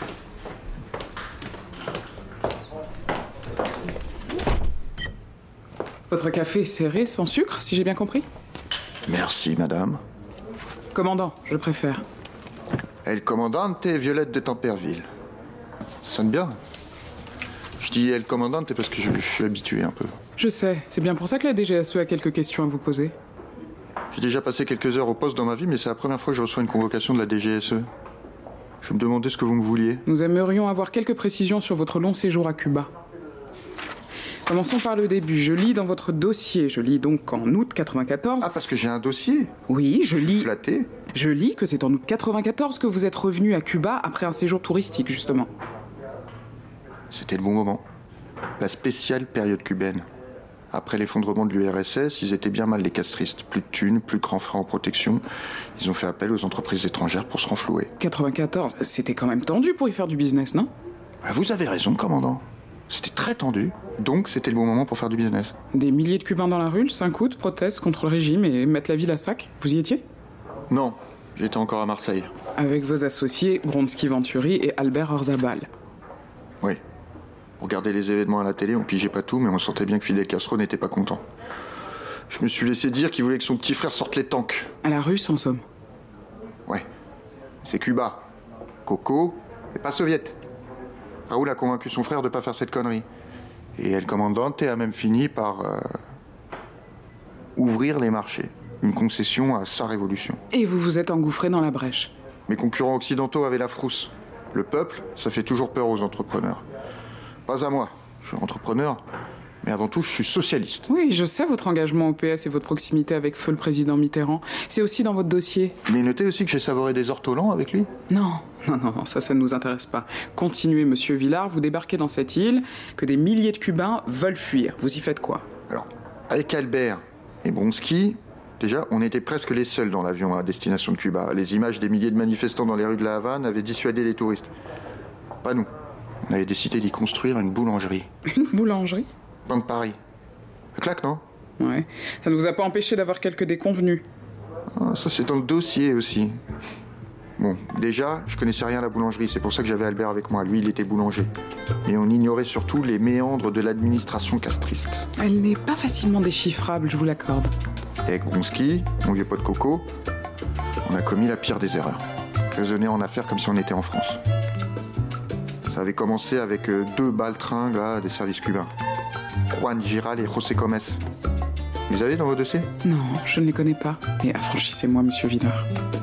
Votre café est serré, sans sucre, si j'ai bien compris ? Merci, madame. Commandant, je préfère. El Commandante Violette de Temperville. Ça sonne bien. Je dis El Commandante parce que je, je suis habitué un peu. Je sais, c'est bien pour ça que la D G S E a quelques questions à vous poser. J'ai déjà passé quelques heures au poste dans ma vie, mais c'est la première fois que je reçois une convocation de la D G S E. Je me demandais ce que vous me vouliez. Nous aimerions avoir quelques précisions sur votre long séjour à Cuba. Commençons par le début. Je lis dans votre dossier, je lis donc en août quatre-vingt-quatorze... Ah, parce que j'ai un dossier ? Oui, je lis... Flatté ? Je lis que c'est en août quatre-vingt-quatorze que vous êtes revenu à Cuba après un séjour touristique, justement. C'était le bon moment. La spéciale période cubaine. Après l'effondrement de l'U R S S, ils étaient bien mal les castristes. Plus de thunes, plus de grands frais en protection. Ils ont fait appel aux entreprises étrangères pour se renflouer. quatre-vingt-quatorze, c'était quand même tendu pour y faire du business, non ? Bah, vous avez raison, commandant. C'était très tendu, donc c'était le bon moment pour faire du business. Des milliers de Cubains dans la rue, le cinq août, protestent contre le régime et mettent la ville à sac. Vous y étiez ? Non, j'étais encore à Marseille. Avec vos associés Bronsky Venturi et Albert Orzabal. Oui. On regardait les événements à la télé, on pigeait pas tout, mais on sentait bien que Fidel Castro n'était pas content. Je me suis laissé dire qu'il voulait que son petit frère sorte les tanks. À la Russe, en somme. Ouais. C'est Cuba. Coco, mais pas soviète. Raoul a convaincu son frère de pas faire cette connerie. Et El Commandante a même fini par euh, ouvrir les marchés. Une concession à sa révolution. Et vous vous êtes engouffré dans la brèche. Mes concurrents occidentaux avaient la frousse. Le peuple, ça fait toujours peur aux entrepreneurs. Pas à moi. Je suis entrepreneur, mais avant tout, je suis socialiste. Oui, je sais votre engagement au P S et votre proximité avec feu le président Mitterrand. C'est aussi dans votre dossier. Mais notez aussi que j'ai savouré des ortolans avec lui. Non, non, non, ça, ça ne nous intéresse pas. Continuez, monsieur Villard, vous débarquez dans cette île, que des milliers de Cubains veulent fuir. Vous y faites quoi ? Alors, avec Albert et Bronsky, déjà, on était presque les seuls dans l'avion à destination de Cuba. Les images des milliers de manifestants dans les rues de La Havane avaient dissuadé les touristes. Pas nous. On avait décidé d'y construire une boulangerie. Une boulangerie ? Pain de Paris. Ça claque, non ? Ouais. Ça ne vous a pas empêché d'avoir quelques déconvenus. Ah, ça, c'est dans le dossier aussi. Bon, déjà, je connaissais rien à la boulangerie. C'est pour ça que j'avais Albert avec moi. Lui, il était boulanger. Et on ignorait surtout les méandres de l'administration castriste. Elle n'est pas facilement déchiffrable, je vous l'accorde. Et avec Bronsky, mon vieux pote Coco, on a commis la pire des erreurs. Raisonner en affaires comme si on était en France. Ça avait commencé avec deux baltringues là, des services cubains. Juan Giral et José Gomez. Vous avez dans vos dossiers? Non, je ne les connais pas. Mais affranchissez-moi, monsieur Villard.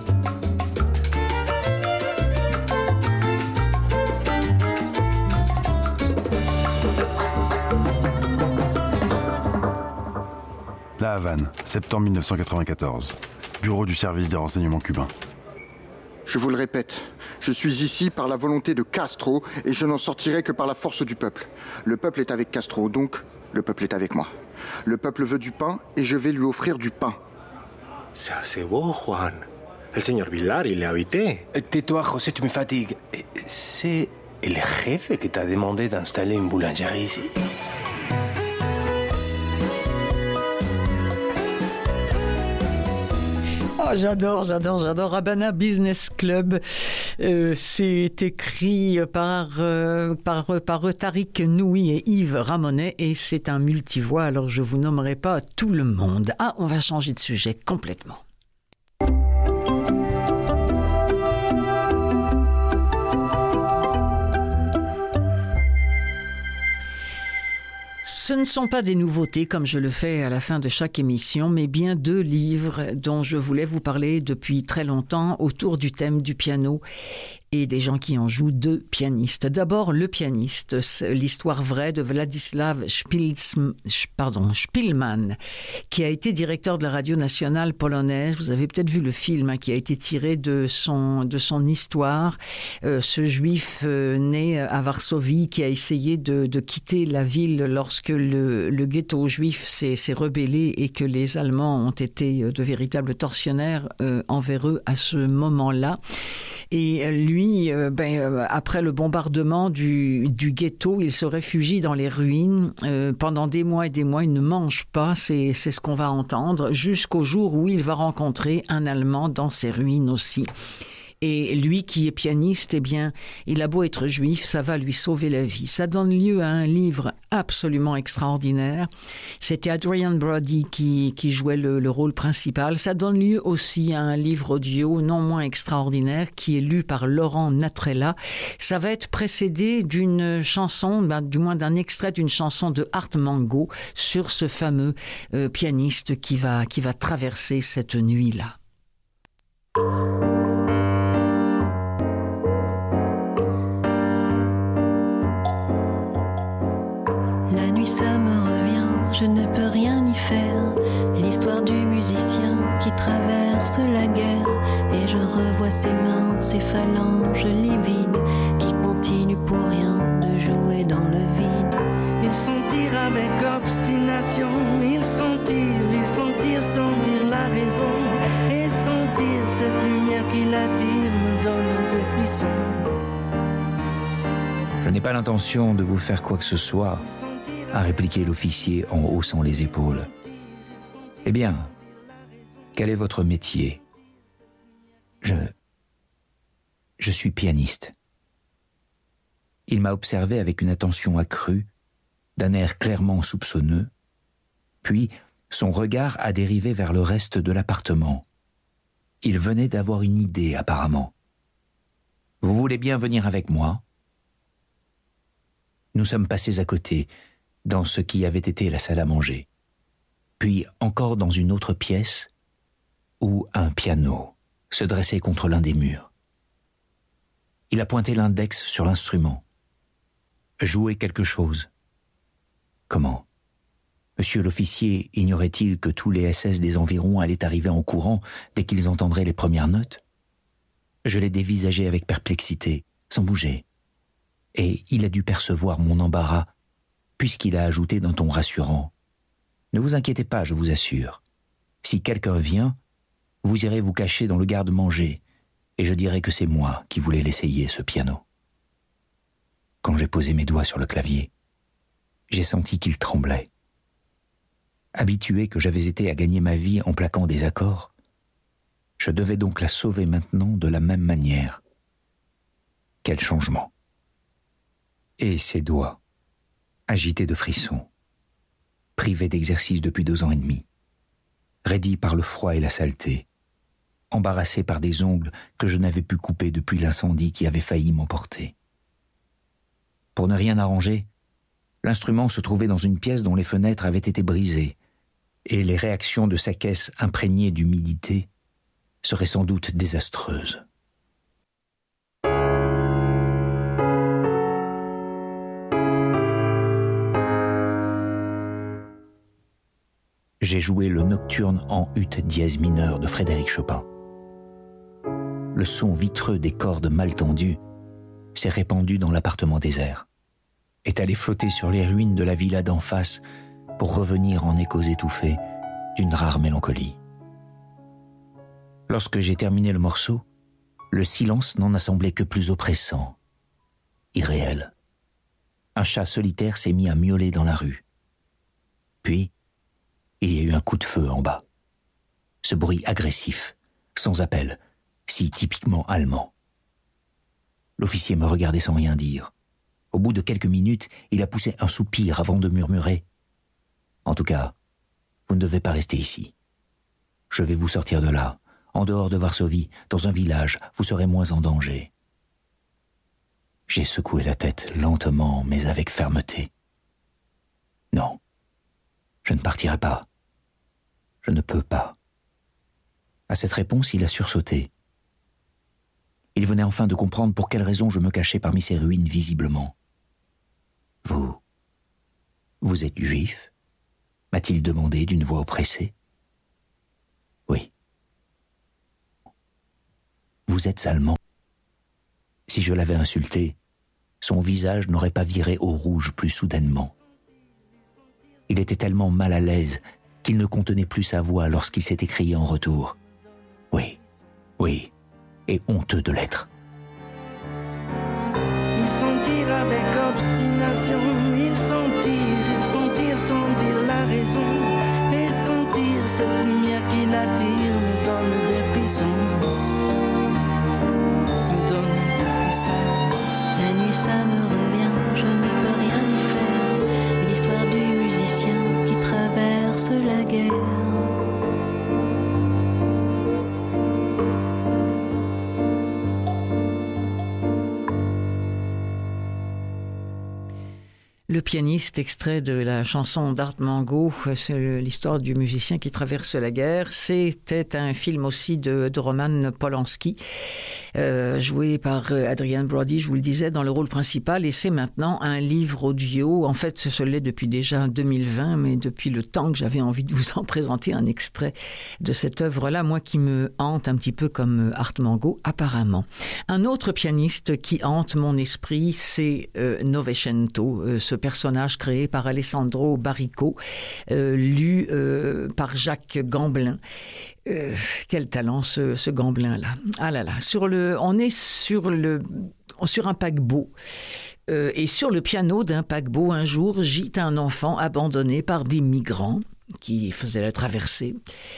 La Havane, septembre mille neuf cent quatre-vingt-quatorze. Bureau du service des renseignements cubains. Je vous le répète, je suis ici par la volonté de Castro et je n'en sortirai que par la force du peuple. Le peuple est avec Castro, donc le peuple est avec moi. Le peuple veut du pain et je vais lui offrir du pain. Se hace beau, Juan. El señor Villar, il est habité. Tais-toi, José, tu me fatigues. C'est le jefe qui t'a demandé d'installer une boulangerie ici. Oh, j'adore, j'adore, j'adore. Habana Business Club. Euh, c'est écrit par, euh, par, par Tariq Noui et Yves Ramonet et c'est un multivoix, alors je ne vous nommerai pas tout le monde. Ah, on va changer de sujet complètement. Ce ne sont pas des nouveautés comme je le fais à la fin de chaque émission, mais bien deux livres dont je voulais vous parler depuis très longtemps autour du thème du piano et des gens qui en jouent, deux pianistes. D'abord, Le pianiste, l'histoire vraie de Władysław Spils, pardon, Szpilman, qui a été directeur de la radio nationale polonaise. Vous avez peut-être vu le film hein, qui a été tiré de son, de son histoire. Euh, ce juif euh, né à Varsovie qui a essayé de, de quitter la ville lorsque le, le ghetto juif s'est, s'est rebellé et que les Allemands ont été de véritables tortionnaires euh, envers eux à ce moment-là. Et lui, euh, ben, euh, après le bombardement du, du ghetto, il se réfugie dans les ruines. Euh, pendant des mois et des mois, il ne mange pas, c'est, c'est ce qu'on va entendre, jusqu'au jour où il va rencontrer un Allemand dans ces ruines aussi. Et lui qui est pianiste, eh bien, il a beau être juif, ça va lui sauver la vie. Ça donne lieu à un livre absolument extraordinaire. C'était Adrian Brody qui, qui jouait le, le rôle principal. Ça donne lieu aussi à un livre audio non moins extraordinaire qui est lu par Laurent Natrella. Ça va être précédé d'une chanson, ben, du moins d'un extrait d'une chanson de Art Mango sur ce fameux euh, pianiste qui va, qui va traverser cette nuit-là. La nuit ça me revient, je ne peux rien y faire. L'histoire du musicien qui traverse la guerre. Et je revois ses mains, ses phalanges livides qui continuent pour rien de jouer dans le vide. Ils sentirent avec obstination, ils sentirent, ils sentirent sentir la raison. Et sentir cette lumière qui l'attire me donne des frissons. Je n'ai pas l'intention de vous faire quoi que ce soit, a répliqué l'officier en haussant les épaules. Eh bien, quel est votre métier ? Je... Je suis pianiste. Il m'a observé avec une attention accrue, d'un air clairement soupçonneux, puis son regard a dérivé vers le reste de l'appartement. Il venait d'avoir une idée, apparemment. « Vous voulez bien venir avec moi ?» Nous sommes passés à côté, dans ce qui avait été la salle à manger, puis encore dans une autre pièce où un piano se dressait contre l'un des murs. Il a pointé l'index sur l'instrument. Jouer quelque chose. Comment ? Monsieur l'officier ignorait-il que tous les S S des environs allaient arriver en courant dès qu'ils entendraient les premières notes ? Je l'ai dévisagé avec perplexité, sans bouger. Et il a dû percevoir mon embarras, puisqu'il a ajouté d'un ton rassurant. « Ne vous inquiétez pas, je vous assure. Si quelqu'un vient, vous irez vous cacher dans le garde-manger, et je dirai que c'est moi qui voulais l'essayer, ce piano. » Quand j'ai posé mes doigts sur le clavier, j'ai senti qu'il tremblait. Habitué que j'avais été à gagner ma vie en plaquant des accords, je devais donc la sauver maintenant de la même manière. Quel changement! Et ses doigts, agités de frissons, privés d'exercice depuis deux ans et demi, raidis par le froid et la saleté, embarrassés par des ongles que je n'avais pu couper depuis l'incendie qui avait failli m'emporter. Pour ne rien arranger, l'instrument se trouvait dans une pièce dont les fenêtres avaient été brisées, et les réactions de sa caisse imprégnées d'humidité seraient sans doute désastreuses. J'ai joué le nocturne en ut dièse mineur de Frédéric Chopin. Le son vitreux des cordes mal tendues s'est répandu dans l'appartement désert, est allé flotter sur les ruines de la villa d'en face pour revenir en échos étouffés d'une rare mélancolie. Lorsque j'ai terminé le morceau, le silence n'en a semblé que plus oppressant, irréel. Un chat solitaire s'est mis à miauler dans la rue. Puis, il y a eu un coup de feu en bas. Ce bruit agressif, sans appel, si typiquement allemand. L'officier me regardait sans rien dire. Au bout de quelques minutes, il a poussé un soupir avant de murmurer « En tout cas, vous ne devez pas rester ici. Je vais vous sortir de là, en dehors de Varsovie, dans un village, vous serez moins en danger. » J'ai secoué la tête lentement, mais avec fermeté. Non, je ne partirai pas. Je ne peux pas. À cette réponse, il a sursauté. Il venait enfin de comprendre pour quelle raison je me cachais parmi ces ruines visiblement. « Vous... vous êtes juif ?» m'a-t-il demandé d'une voix oppressée. « Oui. »« Vous êtes allemand ?» Si je l'avais insulté, son visage n'aurait pas viré au rouge plus soudainement. Il était tellement mal à l'aise qu'il ne contenait plus sa voix lorsqu'il s'est écrié en retour. « Oui, oui. » et honteux de l'être. Ils sentirent avec obstination, ils sentirent, ils sentirent sans dire la raison, et sentir cette lumière qui l'attire nous donne des frissons, nous donne des frissons. La nuit ça me revient, je ne peux rien y faire, l'histoire du musicien qui traverse la guerre. Le pianiste, extrait de la chanson d'Art Mango, c'est l'histoire du musicien qui traverse la guerre. C'était un film aussi de, de Roman Polanski, euh, joué par Adrian Brody, je vous le disais, dans le rôle principal. Et c'est maintenant un livre audio. En fait, ce l'est depuis déjà deux mille vingt, mais depuis le temps que j'avais envie de vous en présenter un extrait de cette œuvre-là, moi qui me hante un petit peu comme Art Mango, apparemment. Un autre pianiste qui hante mon esprit, c'est euh, Novecento, euh, ce personnage créé par Alessandro Baricco, euh, lu euh, par Jacques Gamblin. Euh, quel talent ce, ce Gamblin-là. Ah là là, sur le, on est sur, le, sur un paquebot. Euh, et sur le piano d'un paquebot, un jour, gît un enfant abandonné par des migrants qui faisaient la traversée.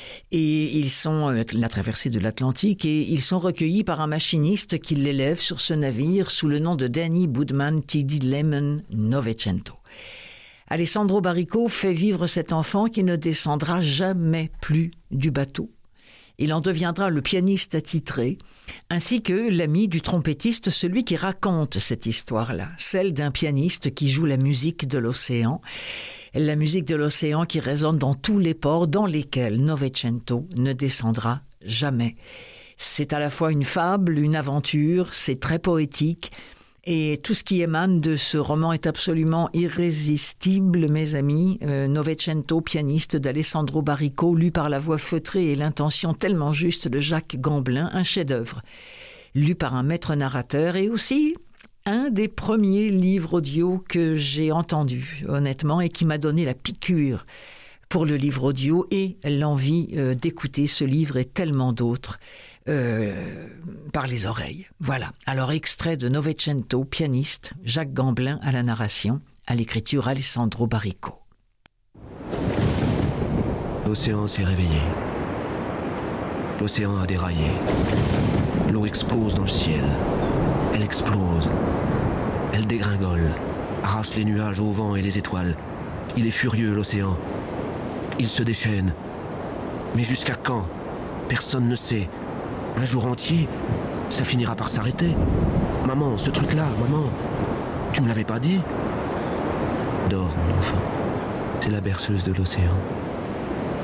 Et ils sont euh, la traversée de l'Atlantique et ils sont recueillis par un machiniste qui l'élève sur ce navire sous le nom de Danny Budman T D Lemon Novecento. Alessandro Baricco fait vivre cet enfant qui ne descendra jamais plus du bateau. Il en deviendra le pianiste attitré, ainsi que l'ami du trompettiste, celui qui raconte cette histoire-là, celle d'un pianiste qui joue la musique de l'océan, la musique de l'océan qui résonne dans tous les ports dans lesquels Novecento ne descendra jamais. C'est à la fois une fable, une aventure, c'est très poétique, et tout ce qui émane de ce roman est absolument irrésistible, mes amis. Euh, Novecento, pianiste d'Alessandro Baricco, lu par la voix feutrée et l'intention tellement juste de Jacques Gamblin, un chef-d'œuvre, lu par un maître narrateur et aussi un des premiers livres audio que j'ai entendu, honnêtement, et qui m'a donné la piqûre pour le livre audio et l'envie euh, d'écouter ce livre et tellement d'autres. Euh, par les oreilles. Voilà. Alors, extrait de Novecento, pianiste, Jacques Gamblin à la narration, à l'écriture Alessandro Baricco. L'océan s'est réveillé. L'océan a déraillé. L'eau explose dans le ciel. Elle explose. Elle dégringole, arrache les nuages au vent et les étoiles. Il est furieux, l'océan. Il se déchaîne. Mais jusqu'à quand? Personne ne sait. Un jour entier, ça finira par s'arrêter. Maman, ce truc-là, maman, tu me l'avais pas dit? Dors, mon enfant. C'est la berceuse de l'océan.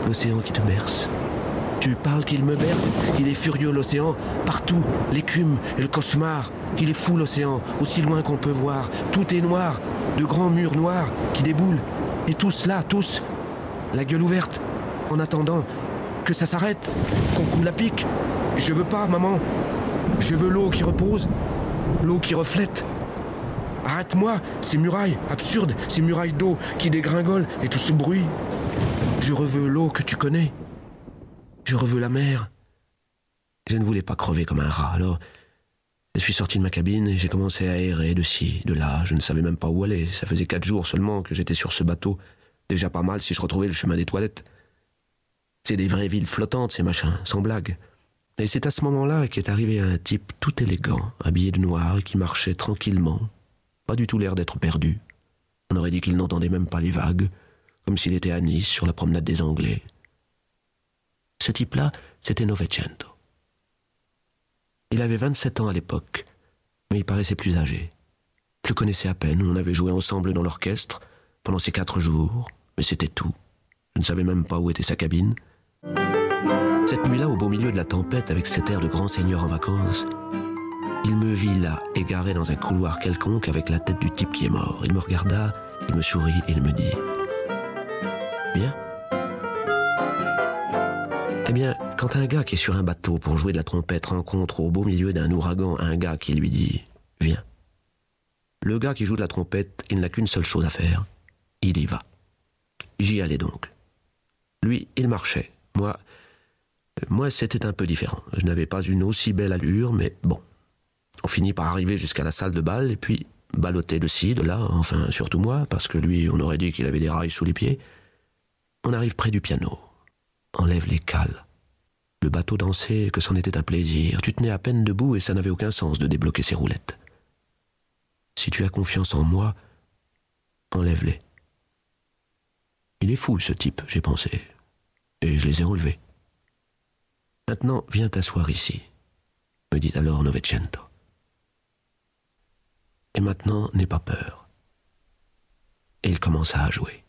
l'océan qui te berce. Tu parles qu'il me berce, il est furieux l'océan, partout, l'écume et le cauchemar. Il est fou l'océan, aussi loin qu'on peut voir. Tout est noir, de grands murs noirs qui déboulent. Et tous là, tous, la gueule ouverte, en attendant que ça s'arrête, qu'on coule à pic. Je veux pas, maman. Je veux l'eau qui repose, l'eau qui reflète. Arrête-moi, ces murailles absurdes, ces murailles d'eau qui dégringolent et tout ce bruit. Je reveux l'eau que tu connais. Je reveux la mer. Je ne voulais pas crever comme un rat, alors je suis sorti de ma cabine et j'ai commencé à errer de ci, de là. Je ne savais même pas où aller. Ça faisait quatre jours seulement que j'étais sur ce bateau. Déjà pas mal si je retrouvais le chemin des toilettes. C'est des vraies villes flottantes, ces machins, sans blague. Et c'est à ce moment-là qu'est arrivé un type tout élégant, habillé de noir, et qui marchait tranquillement. Pas du tout l'air d'être perdu. On aurait dit qu'il n'entendait même pas les vagues, comme s'il était à Nice, sur la promenade des Anglais. Ce type-là, c'était Novecento. Il avait vingt-sept ans à l'époque, mais il paraissait plus âgé. Je le connaissais à peine, on avait joué ensemble dans l'orchestre pendant ces quatre jours, mais c'était tout. Je ne savais même pas où était sa cabine. Cette nuit-là, au beau milieu de la tempête, avec cet air de grand seigneur en vacances, il me vit là, égaré dans un couloir quelconque avec la tête du type qui est mort. Il me regarda, il me sourit et il me dit « Bien ?» Eh bien, quand un gars qui est sur un bateau pour jouer de la trompette rencontre au beau milieu d'un ouragan un gars qui lui dit « Viens », le gars qui joue de la trompette, il n'a qu'une seule chose à faire, il y va. J'y allais donc. Lui, il marchait. Moi, moi, c'était un peu différent. Je n'avais pas une aussi belle allure, mais bon. On finit par arriver jusqu'à la salle de bal et puis balloter de ci, de là, enfin surtout moi, parce que lui, on aurait dit qu'il avait des rails sous les pieds. On arrive près du piano. Enlève les cales. Le bateau dansait, que c'en était un plaisir. Tu tenais à peine debout et ça n'avait aucun sens de débloquer ses roulettes. Si tu as confiance en moi, enlève-les. Il est fou, ce type, j'ai pensé. Et je les ai enlevés. Maintenant, viens t'asseoir ici, me dit alors Novecento. Et maintenant, n'aie pas peur. Et il commença à jouer.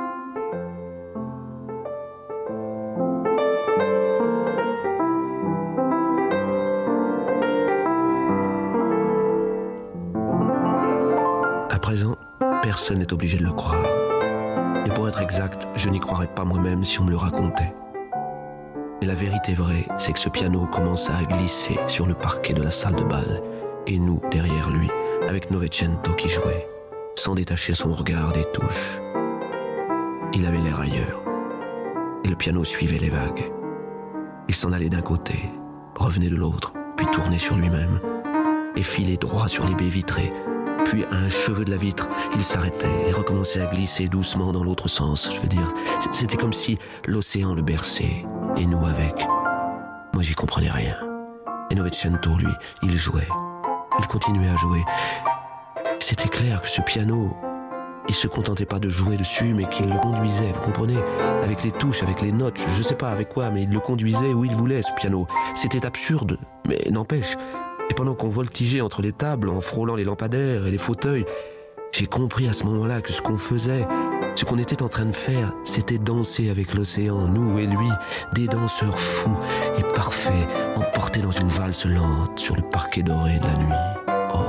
À présent, personne n'est obligé de le croire. Et pour être exact, je n'y croirais pas moi-même si on me le racontait. Mais la vérité vraie, c'est que ce piano commença à glisser sur le parquet de la salle de bal, et nous, derrière lui, avec Novecento qui jouait, sans détacher son regard des touches. Il avait l'air ailleurs, et le piano suivait les vagues. Il s'en allait d'un côté, revenait de l'autre, puis tournait sur lui-même, et filait droit sur les baies vitrées. Puis, à un cheveu de la vitre, il s'arrêtait et recommençait à glisser doucement dans l'autre sens. Je veux dire, c'était comme si l'océan le berçait, et nous avec. Moi, j'y comprenais rien. Et Novecento, lui, il jouait. Il continuait à jouer. C'était clair que ce piano, il se contentait pas de jouer dessus, mais qu'il le conduisait, vous comprenez? Avec les touches, avec les notes, je sais pas avec quoi, mais il le conduisait où il voulait, ce piano. C'était absurde, mais n'empêche. Et pendant qu'on voltigeait entre les tables, en frôlant les lampadaires et les fauteuils, j'ai compris à ce moment-là que ce qu'on faisait, ce qu'on était en train de faire, c'était danser avec l'océan, nous et lui, des danseurs fous et parfaits, emportés dans une valse lente sur le parquet doré de la nuit. Oh.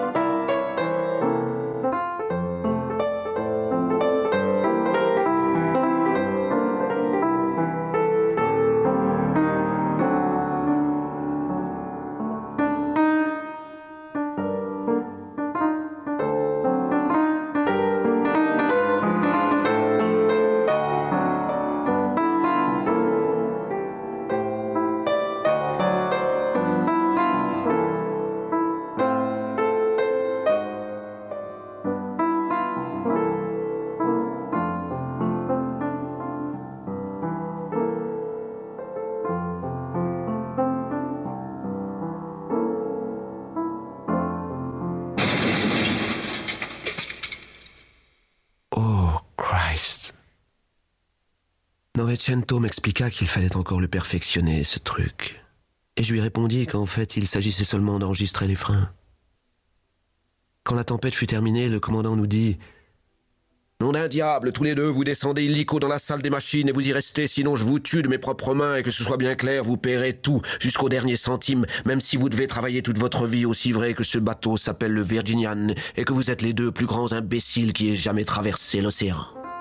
Novecento m'expliqua qu'il fallait encore le perfectionner, ce truc. Et je lui répondis qu'en fait, il s'agissait seulement d'enregistrer les freins. Quand la tempête fut terminée, le commandant nous dit Nom d'un diable, tous les deux, vous descendez illico dans la salle des machines et vous y restez, sinon je vous tue de mes propres mains et que ce soit bien clair, vous paierez tout, jusqu'au dernier centime, même si vous devez travailler toute votre vie, aussi vrai que ce bateau s'appelle le Virginian et que vous êtes les deux plus grands imbéciles qui aient jamais traversé l'océan.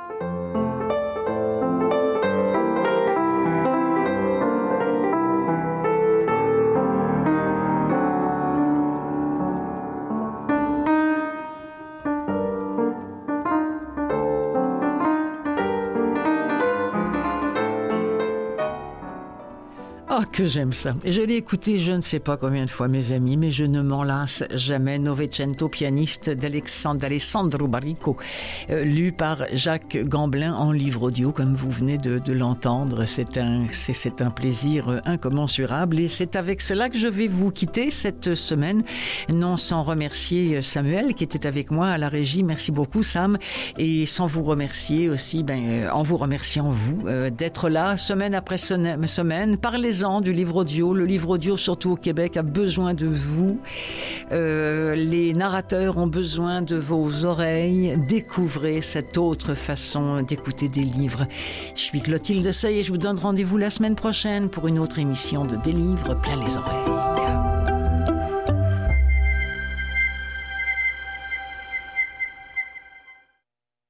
Ah, que j'aime ça. Et je l'ai écouté je ne sais pas combien de fois, mes amis, mais je ne m'en lasse jamais. Novecento, pianiste d'Alessandro Barrico, euh, lu par Jacques Gamblin en livre audio, comme vous venez de, de l'entendre. C'est un, c'est, c'est un plaisir incommensurable. Et c'est avec cela que je vais vous quitter cette semaine, non sans remercier Samuel qui était avec moi à la régie. Merci beaucoup, Sam. Et sans vous remercier aussi, ben, en vous remerciant, vous, euh, d'être là semaine après semaine. Parlez-en du livre audio. Le livre audio, surtout au Québec, a besoin de vous. Euh, les narrateurs ont besoin de vos oreilles. Découvrez cette autre façon d'écouter des livres. Je suis Clotilde Sey et je vous donne rendez-vous la semaine prochaine pour une autre émission de Des livres plein les oreilles.